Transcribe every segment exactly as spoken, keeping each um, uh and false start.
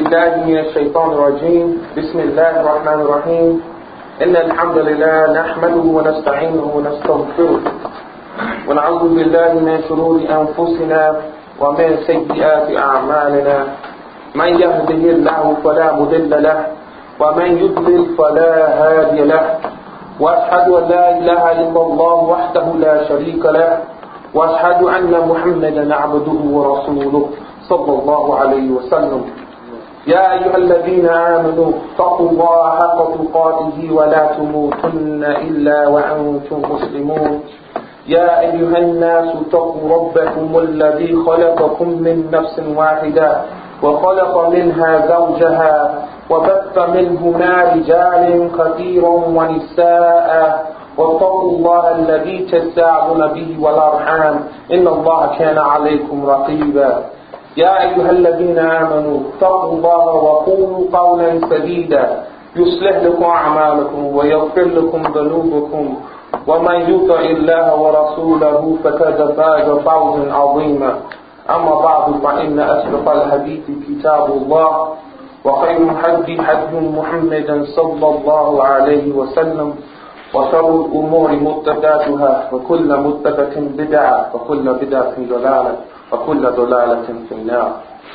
بالله من الشيطان الرجيم بسم الله الرحمن الرحيم إن الحمد لله نحمده ونستعينه ونستغفره ونعوذ بالله من شرور أنفسنا ومن سيئات أعمالنا من يهده الله فلا مضل له ومن يضلل فلا هادي له وأشهد أن لا إله إلا الله وحده لا شريك له وأشهد أن محمدا عبده ورسوله صلى الله عليه وسلم يا أيها الذين آمنوا اتقوا الله حق تقاته ولا تموتن إلا وأنتم مسلمون يا أيها الناس اتقوا ربكم الذي خلقكم من نفس واحدة وخلق منها زوجها وبث منهما رجالا كثيرا ونساء واتقوا الله الذي تساءلون به والأرحام إن الله كان عليكم رقيبا يا أيها الذين آمنوا اتقوا الله وقولوا قولا سديدا يصلح لكم أعمالكم ويغفر لكم ذنوبكم ومن يطع الله ورسوله فقد فاز فوزا عظيما أما بعد فإن أصدق الحديث كتاب الله وخير الهدي هدي محمد صلى الله عليه وسلم وشر الأمور محدثاتها وكل محدثة بدعة وكل بدعة ضلالة وكل ضلالة في النار.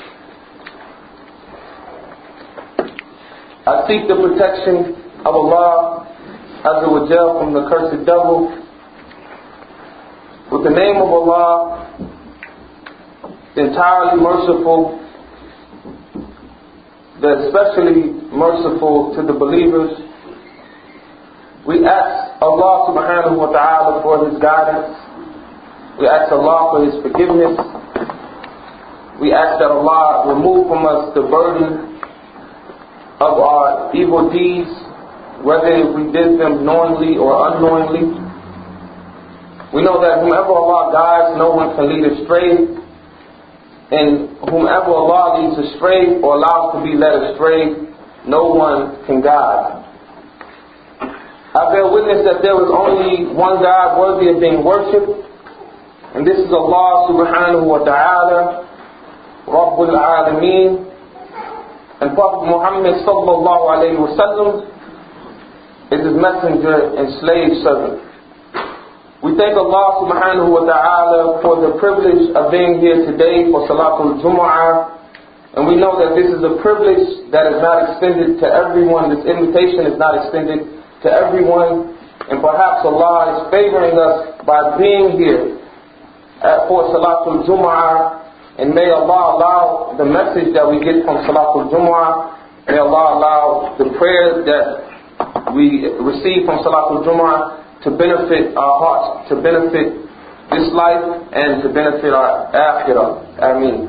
I seek the protection of Allah Azza wa Jal from the cursed devil. With the name of Allah, the entirely merciful, the especially merciful to the believers. We ask Allah subhanahu wa ta'ala for His guidance. We ask Allah for His forgiveness. We ask that Allah remove from us the burden of our evil deeds, whether we did them knowingly or unknowingly. We know that whomever Allah guides, no one can lead astray. And whomever Allah leads astray or allows to be led astray, no one can guide. I bear witness that there is only one God worthy of being worshipped, and this is Allah subhanahu wa ta'ala, Rabbul Alameen, and Prophet Muhammad sallallahu alayhi wa sallam is His messenger and slave servant. We thank Allah subhanahu wa ta'ala for the privilege of being here today for Salatul Jumu'ah, and we know that this is a privilege that is not extended to everyone. This invitation is not extended to everyone, and perhaps Allah is favoring us by being here at, for Salatul Jumu'ah, and may Allah allow the message that we get from Salatul Jumu'ah, may Allah allow the prayers that we receive from Salatul Jumu'ah to benefit our hearts, to benefit this life, and to benefit our akhirah. Ameen.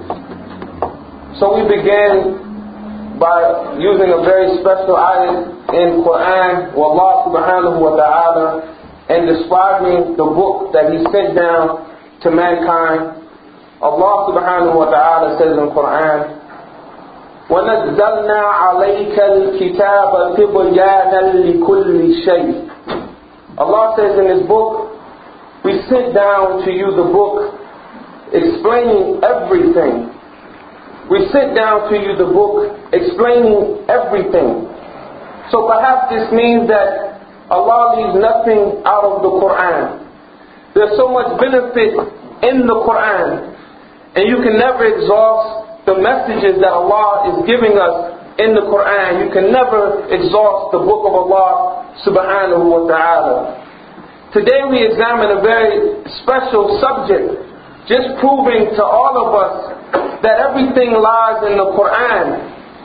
So we began by using a very special ayat in Quran, where Allah subhanahu wa ta'ala, and describing the book that He sent down to mankind. Allah subhanahu wa ta'ala says in Quran, وَنَزَّلْنَا عَلَيْكَ الْكِتَابَ تِبْيَانًا لِكُلِّ شَيْءٍ. Allah says in His book, we sent down to you the book explaining everything. We sent down to you the book explaining everything. So perhaps this means that Allah leaves nothing out of the Quran. There's so much benefit in the Quran, and you can never exhaust the messages that Allah is giving us in the Quran. You can never exhaust the book of Allah subhanahu wa ta'ala. Today we examine a very special subject, just proving to all of us that everything lies in the Quran.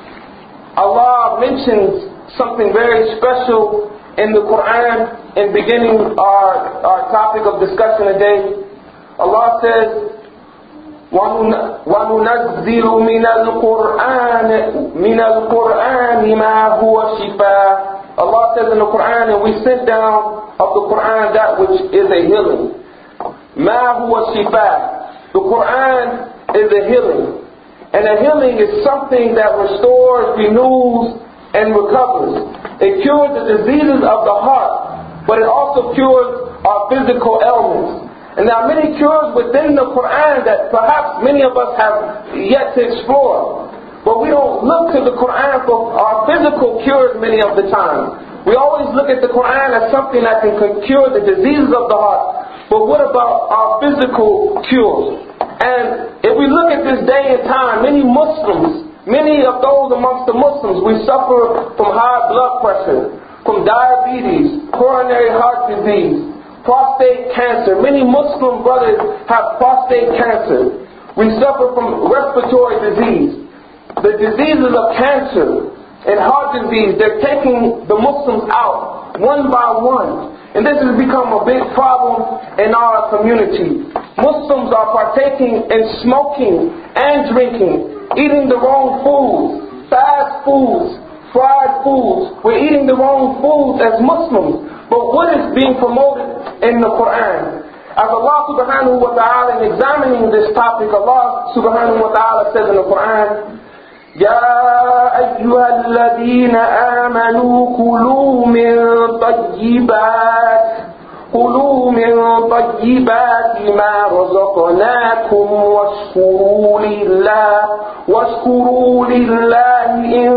Allah mentions something very special in the Quran in beginning our, our topic of discussion today. Allah says, وَنُنَزِّلُ مِنَ الْقُرْآنِ مِنَ الْقُرْآنِ مَا هُوَ شِفَاءٌ. Allah says in the Quran, and we sent down of the Quran that which is a healing. مَا هُوَ شِفَاءٌ. The Quran is a healing. And a healing is something that restores, renews, and recovers. It cures the diseases of the heart, but it also cures our physical ailments. And there are many cures within the Quran that perhaps many of us have yet to explore. But we don't look to the Quran for our physical cures many of the time. We always look at the Quran as something that can cure the diseases of the heart. But what about our physical cures? And if we look at this day and time, many Muslims, many of those amongst the Muslims, we suffer from high blood pressure, from diabetes, coronary heart disease, prostate cancer. Many Muslim brothers have prostate cancer. We suffer from respiratory disease. The diseases of cancer and heart disease, they're taking the Muslims out one by one. And this has become a big problem in our community. Muslims are partaking in smoking and drinking, eating the wrong foods, fast foods, fried foods. We're eating the wrong foods as Muslims. But what is being promoted in the Quran? As Allah subhanahu wa ta'ala, in examining this topic, Allah subhanahu wa ta'ala says in the Quran, يا أيها الذين آمنوا كلوا من طيبات كلوا من طيبات ما رزقناكم واشكروا لله واشكروا لله إن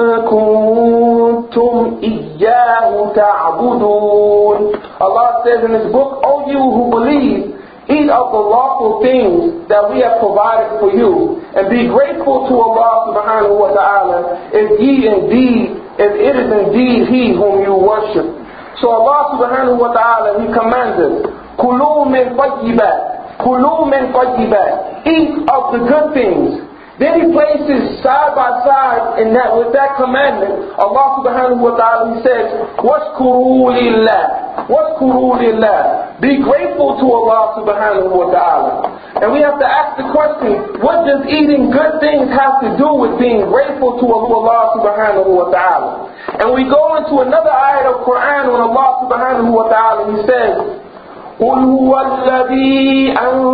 كنتم إياه تعبدون. Allah says in His book, O you who believe, eat of the lawful things that we have provided for you, and be grateful to Allah subhanahu wa ta'ala if ye indeed, if it is indeed He whom you worship. So Allah subhanahu wa ta'ala, He commands us, Kulu min tayyibat, Kulu min tayyibat, eat of the good things. Then He places side by side in that, with that commandment, Allah subhanahu wa ta'ala, He says, Washkuru lillah, Washkuru lillah. Be grateful to Allah subhanahu wa ta'ala. And we have to ask the question, what does eating good things have to do with being grateful to Allah subhanahu wa ta'ala? And we go into another ayat of Quran when Allah subhanahu wa ta'ala, He says, قل هو الذي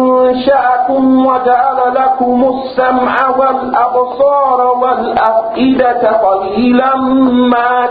أنشأكم وجعل لكم السمع والأبصار والأفئدة قليلا ما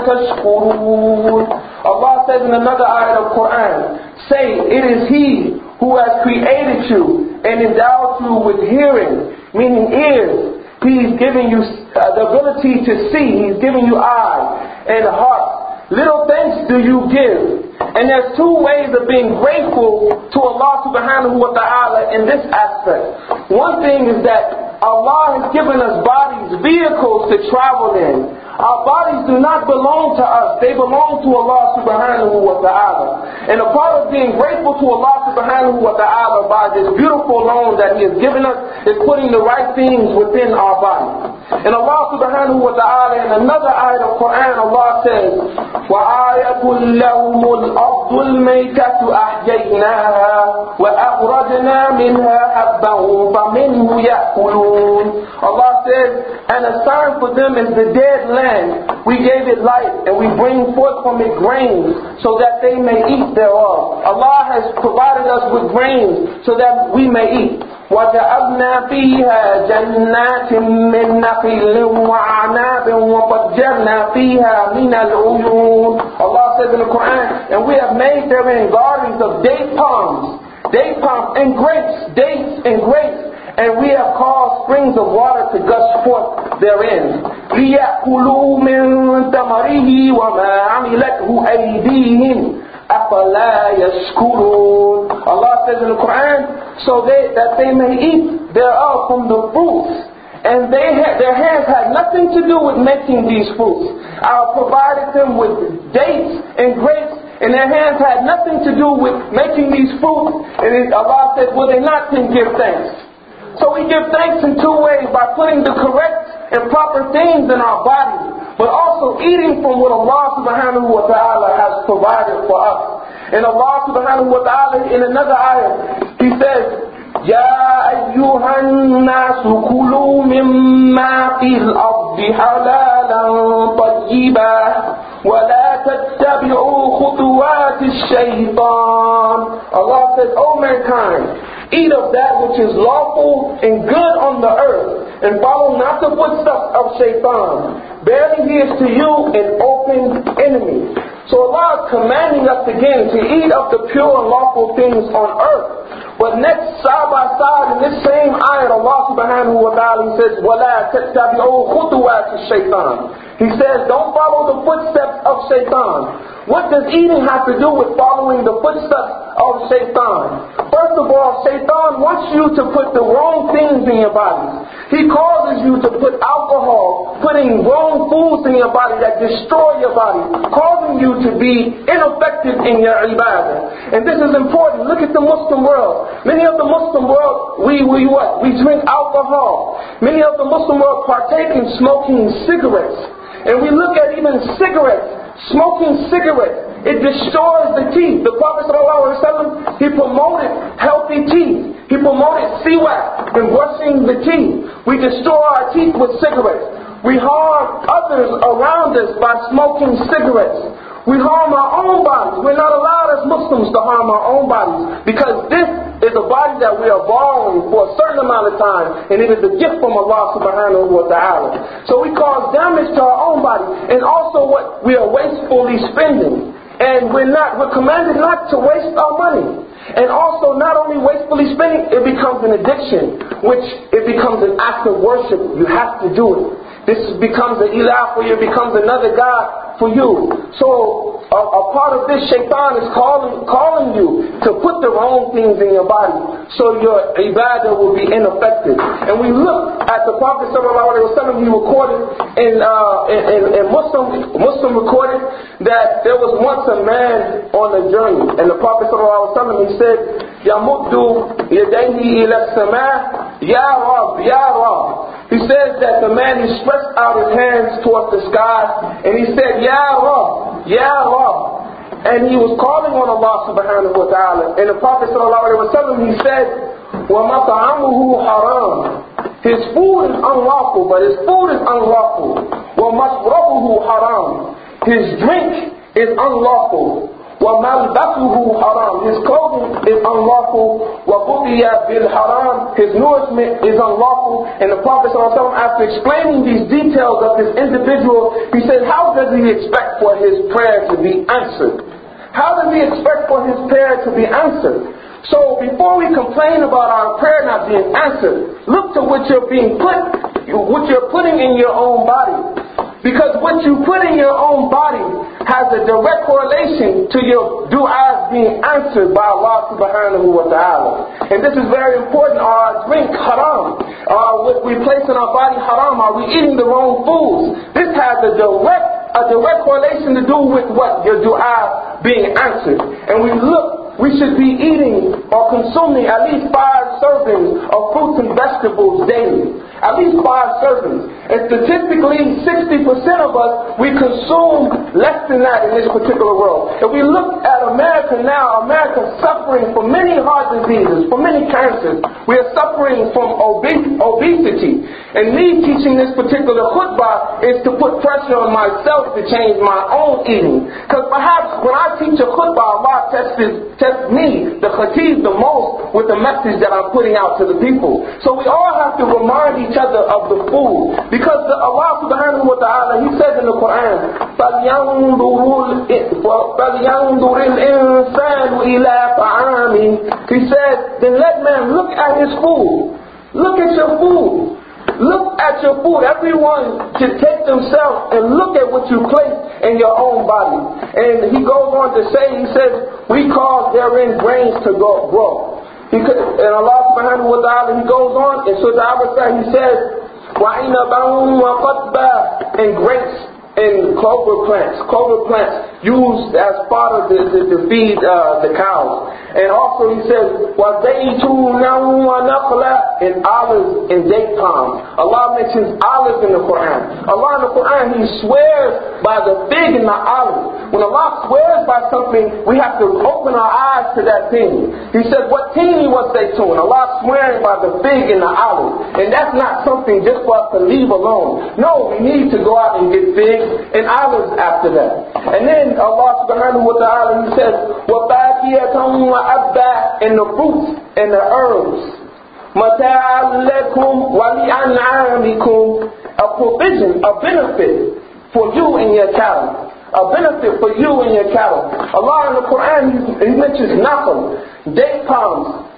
تشكرون. Allah says in another ayat of Quran, say, it is He who has created you and endowed you with hearing, meaning ears. He's giving you uh, the ability to see. He's giving you eyes and heart. Little thanks do you give. And there's two ways of being grateful to Allah subhanahu wa ta'ala in this aspect. One thing is that Allah has given us bodies, vehicles to travel in. Our bodies do not belong to us. They belong to Allah subhanahu wa ta'ala. And a part of being grateful to Allah subhanahu wa ta'ala by this beautiful loan that He has given us is putting the right things within our body. And Allah subhanahu wa ta'ala in another ayat of Quran, Allah says, وَآيَةٌ لَهُمُ الْأَرْضُ الْمَيْتَةُ أَحْيَيْنَاهَا وَأَخْرَجْنَا مِنْهَا حَبًّا فَمِنْهُ يَأْكُلُونَ. Allah says, and a sign for them is the dead land. We gave it life, and we bring forth from it grains, so that they may eat thereof. Allah has provided us with grains, so that we may eat. وَجَعَلْنَا فِيهَا جَنَّاتٍ مِّن نَخِيلٍ وَأَعْنَابٍ وَفَجَّرْنَا فِيهَا مِنَ الْعُيُونِ. Allah says in the Quran, and we have made therein gardens of date palms, date palms and grapes, dates and grapes. And we have caused springs of water to gush forth therein. لِيَأْكُلُوا مِن ثَمَرِهِ وَمَا عَمِلَتْهُ أَيْدِيهِمْ أَفَلَا يَشْكُرُونَ. Allah says in the Quran, so they, that they may eat thereof from the fruits. And they had, their hands had nothing to do with making these fruits. I provided them with dates and grapes, and their hands had nothing to do with making these fruits. And Allah said, will they not then give thanks? So we give thanks in two ways, by putting the correct and proper things in our bodies, but also eating from what Allah subhanahu wa ta'ala has provided for us. And Allah subhanahu wa ta'ala in another ayah, He says, يَا أَيُّهَا النَّاسُ كُلُوا مِمَّا فِي الْأَرْضِ حَلَالًا طَيِّبًا وَلَا تَتَّبِعُوا خُطُوَاتِ الشَّيْطَانِ. Allah says, O mankind, eat of that which is lawful and good on the earth, and follow not the footsteps of Shaitan. Verily he is to you an open enemy. So Allah is commanding us again to eat of the pure and lawful things on earth, but next, side by side, in this same ayat, Allah subhanahu wa ta'ala says, وَلَا تَتَّبِعُوا خُطُوَاتِ الشَّيْطَانِ. He says, don't follow the footsteps of shaitan. What does eating have to do with following the footsteps of shaitan? First of all, shaitan wants you to put the wrong things in your body. He causes you to put alcohol, putting wrong foods in your body that destroy your body, causing you to be ineffective in your ibadah. And this is important. Look at the Muslim world. Many of the Muslim world, we, we what? We drink alcohol. Many of the Muslim world partake in smoking cigarettes. And we look at even cigarettes. Smoking cigarettes, it destroys the teeth. The Prophet ﷺ, he promoted healthy teeth. He promoted siwak and brushing the teeth. We destroy our teeth with cigarettes. We harm others around us by smoking cigarettes. We harm our own bodies. We're not allowed as Muslims to harm our own bodies, because this is a body that we are borrowing for a certain amount of time, and it is a gift from Allah subhanahu wa ta'ala. So we cause damage to our own body, and also what we are wastefully spending. And we're not, we're commanded not to waste our money. And also not only wastefully spending, it becomes an addiction, which it becomes an act of worship. You have to do it. This becomes an ilah for you, it becomes another God for you. So a, a part of this, shaitan is calling calling you to put the wrong things in your body, so your ibadah will be ineffective. And we look at the Prophet sallallahu alaihi wasallam. He recorded in, uh, in, in, in Muslim Muslim recorded that there was once a man on a journey, and the Prophet sallallahu alaihi wasallam, he said, "Yamuddu yadayhi ila as-sama' ya Rabb, ya Rabb." He says that the man, he stretched out his hands towards the sky, and he said, Ya Rabb, Ya Rabb. And he was calling on Allah subhanahu wa ta'ala. And the Prophet sallallahu alaihi wasallam, he said, وَمَطْعَمُهُ حَرَامٌ. His food is unlawful, but his food is unlawful. وَمَشْرَبُهُ حَرَامٌ. His drink is unlawful. وَمَلْبَسُهُ حَرَامٌ. His clothing is unlawful. وَقُضِيَ بِالْحَرَامِ. His nourishment is unlawful. And the Prophet ﷺ, after explaining these details of this individual, he said, how does he expect for his prayer to be answered? How does he expect for his prayer to be answered? So before we complain about our prayer not being answered, look to what you're being put, what you're putting in your own body. Because what you put in your own body has a direct correlation to your du'as being answered by Allah subhanahu wa ta'ala. And this is very important. Are our drink haram? Are what we place in our body haram? Are we eating the wrong foods? This has a direct, a direct correlation to do with what? Your du'a being answered. And we look, we should be eating or consuming at least five servings of fruits and vegetables daily. At least five servings. And statistically, sixty percent of us, we consume less than that in this particular world. If we look at America now, America is suffering from many heart diseases, from many cancers. We are suffering from obes- obesity. And me teaching this particular khutbah is to put pressure on myself to change my own eating. Because perhaps when I teach a khutbah, Allah tests, tests me, the khatib, the most with the message that I'm putting out to the people. So we all have to remind each other of the food, because the, Allah subhanahu wa ta'ala, he says in the Quran, فَلْيَنْظُرِ الْإِنسَانُ إِلَىٰ طَعَامِهِ. He says, then let man look at his food. Look at your food. Look at your food. Everyone should take themselves and look at what you place in your own body. And he goes on to say, he says, we cause therein grains to go, grow. He could, and Allah subhanahu wa ta'ala, he goes on, and so the Abba he says, وَعِنَبًا وَقَطْبًا, and grapes and clover plants. Clover plants used as fodder to, to, to feed uh, the cows. And also he says, وَزَيْتُونًا وَنَخْلًا, and olives and date palms. Allah mentions olives in the Quran. Allah in the Quran, he swears by the fig and the olive. When Allah swears by something, we have to open our eyes to that thing. He said, what teeny was zaytun? Allah swearing by the fig and the olive. And that's not something just for us to leave alone. No, we need to go out and get figs and olives after that. And then Allah subhanahu wa ta'ala, he says, وَفَاكِيَةً وَأَبَّا, and the fruits and the herbs. مَتَاعًا لَكُمْ وَلِأَنْعَامِكُمْ, a provision, a benefit for you and your cattle. A benefit for you and your cattle. Allah in the Quran, he mentions nakhl, date palms,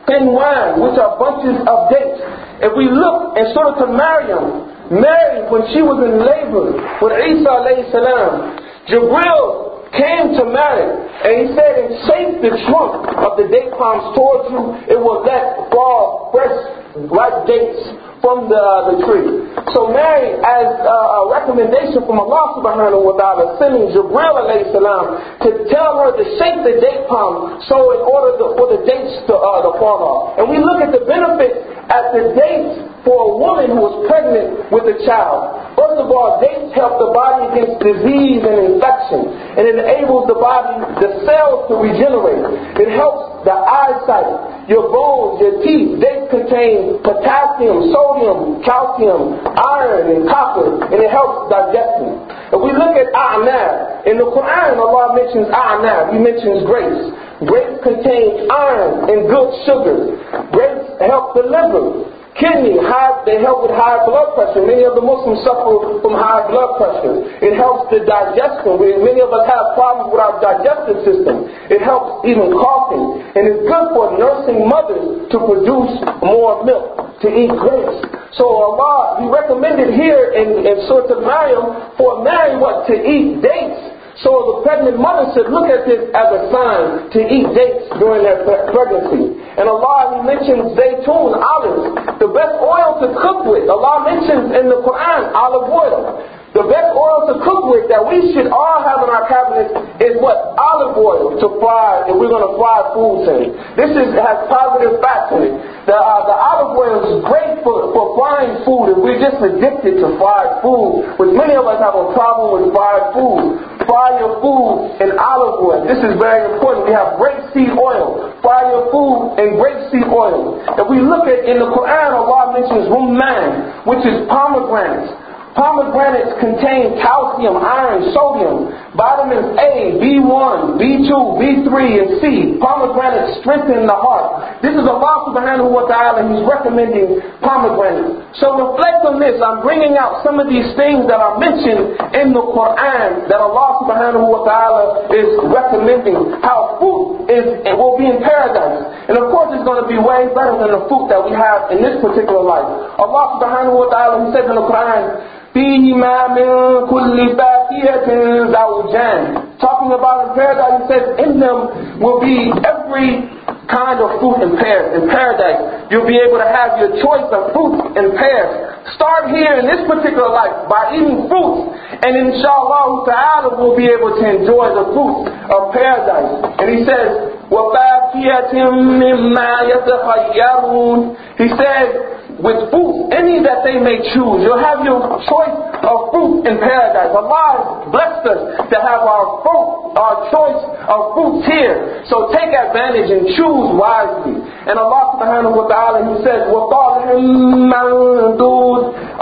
Qinwan, which are bunches of dates. If we look in Surah Maryam, Mary, when she was in labor with Isa alayhi salam, Jibril came to Mary and he said, and shake the trunk of the date palms towards you, it will let fall fresh ripe dates from the, uh, the tree. So Mary, as uh, a recommendation from Allah subhanahu wa ta'ala, sending Jibril alayhi salam to tell her to shake the date palm so in order to, for the dates to, uh, to fall off. And we look at the benefits at the dates for a woman who is pregnant with a child. First of all, dates help the body against disease and infection. And it enables the body, the cells to regenerate. It helps the eyesight, your bones, your teeth. Dates contain potassium, sodium, calcium, iron, and copper. And it helps digestion. If we look at a'nab, in the Quran Allah mentions a'nab. He mentions grapes. Grapes contain iron and good sugar. Grapes help the liver. Kidney, high, they help with high blood pressure. Many of the Muslims suffer from high blood pressure. It helps the digestion. We, many of us have problems with our digestive system. It helps even coughing. And it's good for nursing mothers to produce more milk, to eat grapes. So Allah, He recommended here in, in Surah Maryam for Mary what? To eat dates. So the pregnant mother should look at this as a sign to eat dates during their pregnancy. And Allah, He mentions zaytun, olives, the best oil to cook with. Allah mentions in the Quran olive oil. The best oil to cook with that we should all have in our cabinets is what? Olive oil to fry, if we're going to fry foods in. This is, has positive fats in it. The, uh, the olive oil is great for, for frying food if we're just addicted to fried food, which many of us have a problem with fried food. Fry your food in olive oil. This is very important. We have grapeseed oil. Fry your food in grapeseed oil. If we look at in the Quran, Allah mentions rumman, which is pomegranates. Pomegranates contain calcium, iron, sodium, vitamins A, B one, B two, B three, and C. Pomegranates strengthen the heart. This is Allah subhanahu wa ta'ala. He's recommending pomegranates. So reflect on this. I'm bringing out some of these things that are mentioned in the Quran that Allah subhanahu wa ta'ala is recommending. How fruit is, it will be in paradise. And of course it's going to be way better than the fruit that we have in this particular life. Allah subhanahu wa ta'ala, He says in the Quran, فِيهِمَا مِن كُلِّ فَاكِهَةٍ زَوْجَانِ. Talking about in paradise, He says in them will be every kind of fruit in pears. In paradise, you'll be able to have your choice of fruit and pears. Start here in this particular life by eating fruits, and inshallah ta'ala we'll be able to enjoy the fruit of paradise. And He says, وَفَاكِهَةٍ مِّمَّا يَتَخَيَّرُونَ. He said, with fruit, any that they may choose. You'll have your choice of fruit in paradise. Allah has blessed us to have our fruit, our choice of fruits here. So take advantage and choose wisely. And Allah subhanahu wa ta'ala, He says, وَطَالِحٍ مَنْدُودٍ.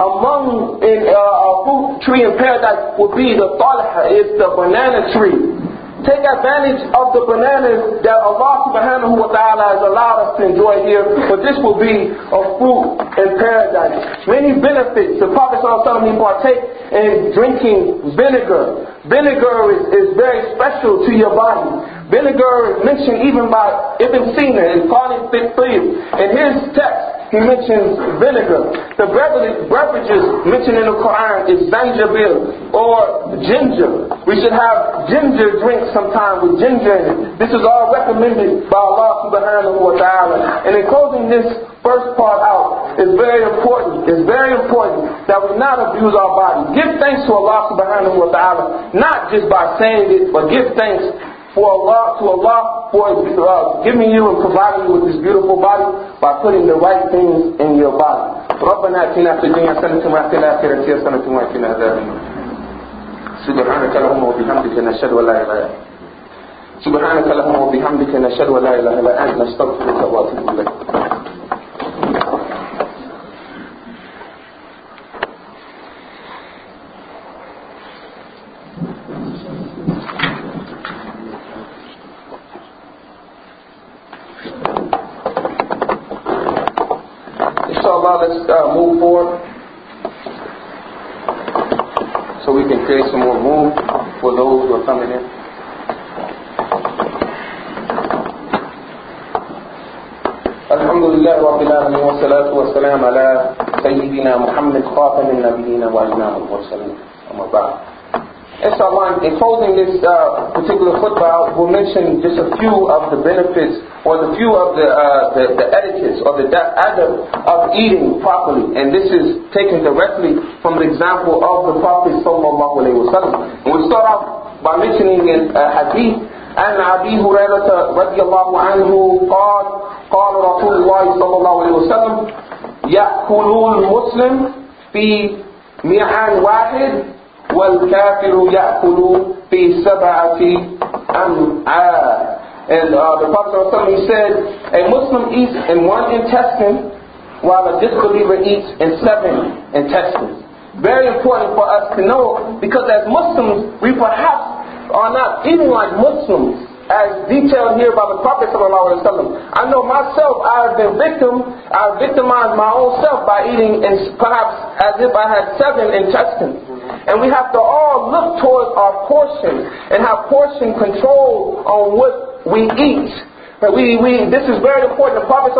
Among in, uh, a fruit tree in paradise will be the talha, it's the banana tree. Take advantage of the bananas that Allah subhanahu wa ta'ala has allowed us to enjoy here, but this will be a fruit in paradise. Many benefits. The Prophet sallallahu alaihi wasallam, he partake in drinking vinegar. Vinegar is, is very special to your body. Vinegar is mentioned even by Ibn Sina in Qani Fiqh. In his text, he mentions vinegar. The beverages mentioned in the Quran is zanjabil or ginger. We should have ginger drinks sometime with ginger in it. This is all recommended by Allah subhanahu wa ta'ala. And in closing this first part out, it's very important. It's very important that we not abuse our body. Give thanks to Allah subhanahu wa ta'ala, not just by saying it, but give thanks for Allah, to Allah, for uh, giving you and providing you with this beautiful body by putting the right things in your body. رَبَّنَا أَتِنَا فِي الدُّنْيَا حَسَنَةً وَفِي الْآخِرَةِ حَسَنَةً وَقِنَا عَذَابَ النَّارِ. سبحانك اللهم وبحمدك نشهد أن لا إله إلا أنت. سبحانك اللهم وبحمدك نشهد أن لا إله إلا أنت نستغفرك ونتوب إليك. Inshallah, let's uh, move forward so we can create some more room for those who are coming in. Alhamdulillah Rabbil Alamin wa salatu wa salam ala Sayyidina Muhammad Khatamin Nabiyina wa Imam al-Mursaleen. Amma ba'd. Inshallah, in closing this uh, particular khutbah, we'll mention just a few of the benefits or the few of the uh, the, the etiquettes or the adab of eating properly. And this is taken directly from the example of the Prophet sallallahu alaihi wasallam. And we start off by mentioning in a hadith, عن أبي هريرة رضي الله عنه قال قال رسول الله صلى الله عليه وسلم يأكل المسلم في ميعان واحد وَالْكَافِرُ يَأْكُلُ فِي سَبْعَةِ أَمْعَاءٍ. And uh, the Prophet ﷺ, he said, a Muslim eats in one intestine while a disbeliever eats in seven intestines. Very important for us to know, because as Muslims, we perhaps are not eating like Muslims, as detailed here by the Prophet sallallahu alaihi wasallam. I know myself, I have been victim, I have victimized my own self by eating in perhaps as if I had seven intestines. And we have to all look towards our portion and have portion control on what we eat. We, we, this is very important. The Prophet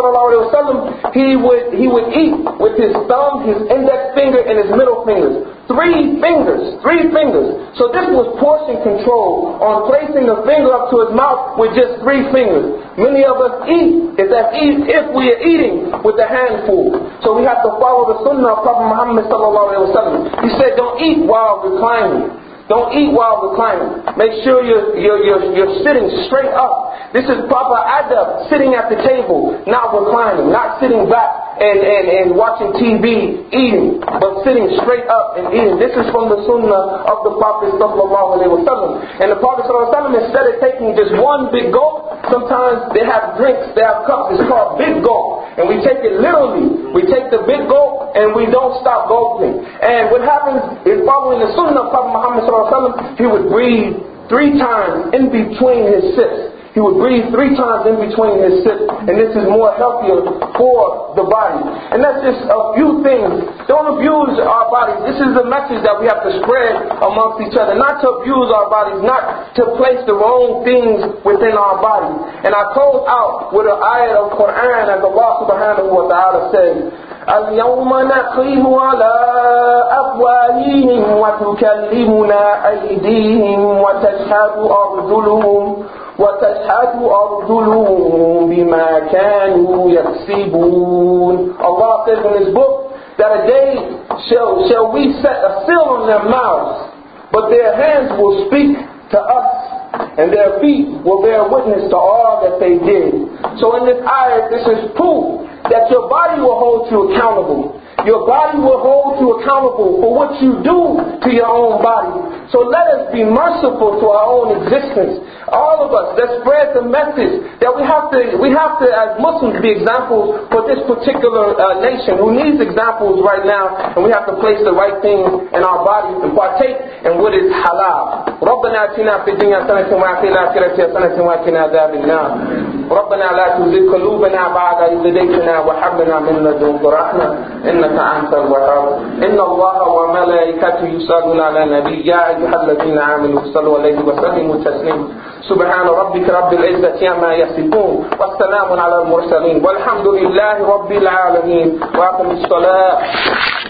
ﷺ, he would, he would eat with his thumb, his index finger, and his middle fingers. Three fingers, three fingers. So this was portion control on placing the finger up to his mouth with just three fingers. Many of us eat if, that eat, if we are eating with a handful. So we have to follow the sunnah of Prophet Muhammad ﷺ. He said, don't eat while reclining. Don't eat while reclining. Make sure you're, you're, you're, you're sitting straight up. This is proper adab, sitting at the table, not reclining, not sitting back and, and, and watching T V, eating, but sitting straight up and eating. This is from the sunnah of the Prophet sallallahu alaihi wasallam. And the Prophet sallallahu alaihi wasallam, instead of taking just one big gulp, sometimes they have drinks, they have cups, it's called big gulp. And we take it literally. We take the big gulp and we don't stop gulping. And what happens is, following the sunnah of Prophet Muhammad sallallahu alaihi wasallam, he would breathe three times in between his sips. He would breathe three times in between his sips, and this is more healthier for the body. And that's just a few things. Don't abuse our bodies. This is the message that we have to spread amongst each other. Not to abuse our bodies, not to place the wrong things within our bodies. And I close out with an ayat of Quran, as Allah subhanahu wa ta'ala says, اليوم نختم على أفواههم وتكلمنا أيديهم وتشهد أرجلهم وتشهد أرجلهم بما كانوا يكسبون. Allah says in His book that a day shall, shall we set a seal on their mouths, but their hands will speak to us, and their feet will bear witness to all that they did. So in this ayah, this is proof that your body will hold you accountable. Your body will hold you accountable for what you do to your own body. So let us be merciful to our own existence. All of us, let's spread the message that we have to, we have to as Muslims be examples for this particular uh, nation who needs examples right now, and we have to place the right things in our bodies and partake in what is halal. ربنا آتنا في الدنيا حسنة وفي الآخرة حسنة وقنا عذاب النار. ربنا لا تزغ قلوبنا بعد إذ هديتنا وهب لنا من لدنك رحمة إنك أنت الوهاب. إن الله وملائكته يصلون على النبي يا أيها الذين آمنوا صلوا عليه وسلموا تسليما. سبحان ربك رب العزة عما يصفون والسلام على المرسلين والحمد لله رب العالمين. وأقم الصلاة.